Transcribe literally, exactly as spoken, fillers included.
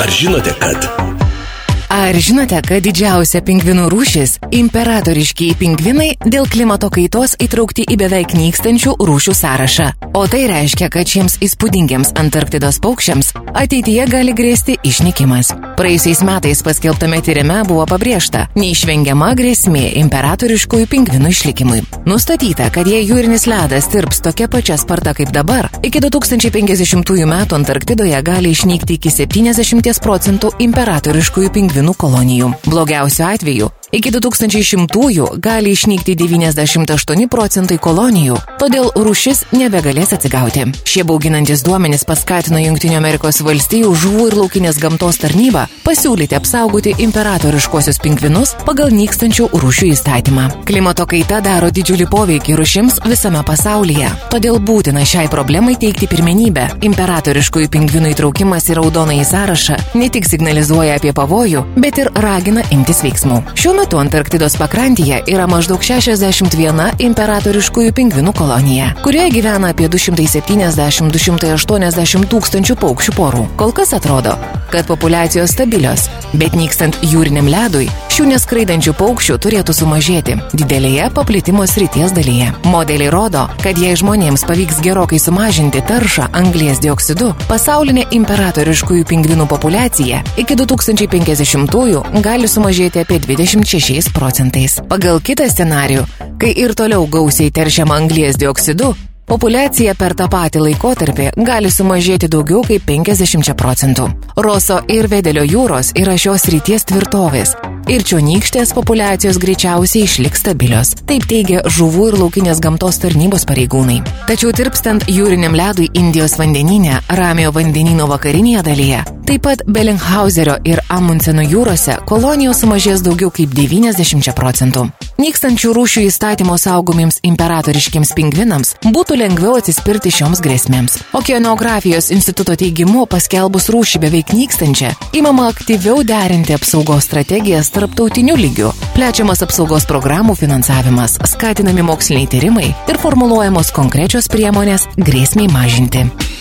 Ar žinote, kad... Ar žinote, kad didžiausia pingvinų rūšis – imperatoriškieji pingvinai dėl klimato kaitos įtraukti į beveik nykstančių rūšių sąrašą? O tai reiškia, kad šiems įspūdingiems Antarktidos paukščiams ateityje gali grėsti išnykimas. Praėjusiais metais paskelbtame tyrime buvo pabrėžta neišvengiama grėsmė imperatoriškųjų pingvinų išlikimui. Nustatyta, kad jei jūrinis ledas tirps tokia pačia sparta kaip dabar, iki du tūkstančiai penkiasdešimtųjų metų Antarktidoje gali išnykti iki septyniasdešimt procentų imperatoriškųjų pingvinų kolonijų. Blogiausiu atveju, iki du tūkstančiai šimtųjų gali išnykti devyniasdešimt aštuoni procentai kolonijų, todėl rūšis nebegalės atsigauti. Šie bauginantis duomenys paskatino Jungtinių Amerikos valstijų žuvų ir laukinės gamtos tarnybą pasiūlyti apsaugoti imperatoriškuosius pingvinus pagal nykstančių rūšių įstatymą. Klimato kaita daro didžiulį poveikį rūšims visame pasaulyje, todėl būtina šiai problemai teikti pirmenybę. Imperatoriškųjų pingvinų įtraukimas į raudonąjį sąrašą ne tik signalizuoja apie pavojų, bet ir ragina imtis veiksmų. Šiuo metu Antarktidos pakrantėje yra maždaug šešiasdešimt viena imperatoriškųjų pingvinų kolonija, kurioje gyvena apie du šimtai septyniasdešimt iki du šimtai aštuoniasdešimt tūkstančių paukščių porų. Kol kas atrodo, kad populiacijos stabilios, bet nykstant jūriniam ledui, šių neskraidančių paukščių turėtų sumažėti didelėje paplitimo srities dalyje. Modeliai rodo, kad jei žmonėms pavyks gerokai sumažinti taršą anglies dioksidu, pasaulinė imperatoriškųjų pingvinų populiacija iki du tūkstančiai penkiasdešimtųjų gali sumažėti apie dvidešimt šešiais procentais. Pagal kitą scenarijų, kai ir toliau gausiai teršiama anglies dioksidu, populiacija per tą patį laikotarpį gali sumažėti daugiau kaip penkiasdešimt procentų. Roso ir Vedelio jūros yra šios srities tvirtovės ir čionykštės populiacijos greičiausiai išliks stabilios. Taip teigia žuvų ir laukinės gamtos tarnybos pareigūnai. Tačiau tirpstant jūriniam ledui Indijos vandenyne, Ramiojo vandenyno vakarinėje dalyje, taip pat Bellinghauserio ir Amundseno jūrose kolonijos sumažės daugiau kaip devyniasdešimt procentų. Nykstančių rūšių įstatymo saugomiems imperatoriškiams pingvinams būtų lengviau atsispirti šioms grėsmėms. Okeanografijos instituto teigimu, paskelbus rūšį beveik nykstančią, imama aktyviau derinti apsaugos strategijas tarptautiniu lygiu, plečiamas apsaugos programų finansavimas, skatinami moksliniai tyrimai ir formuluojamos konkrečios priemonės grėsmei mažinti.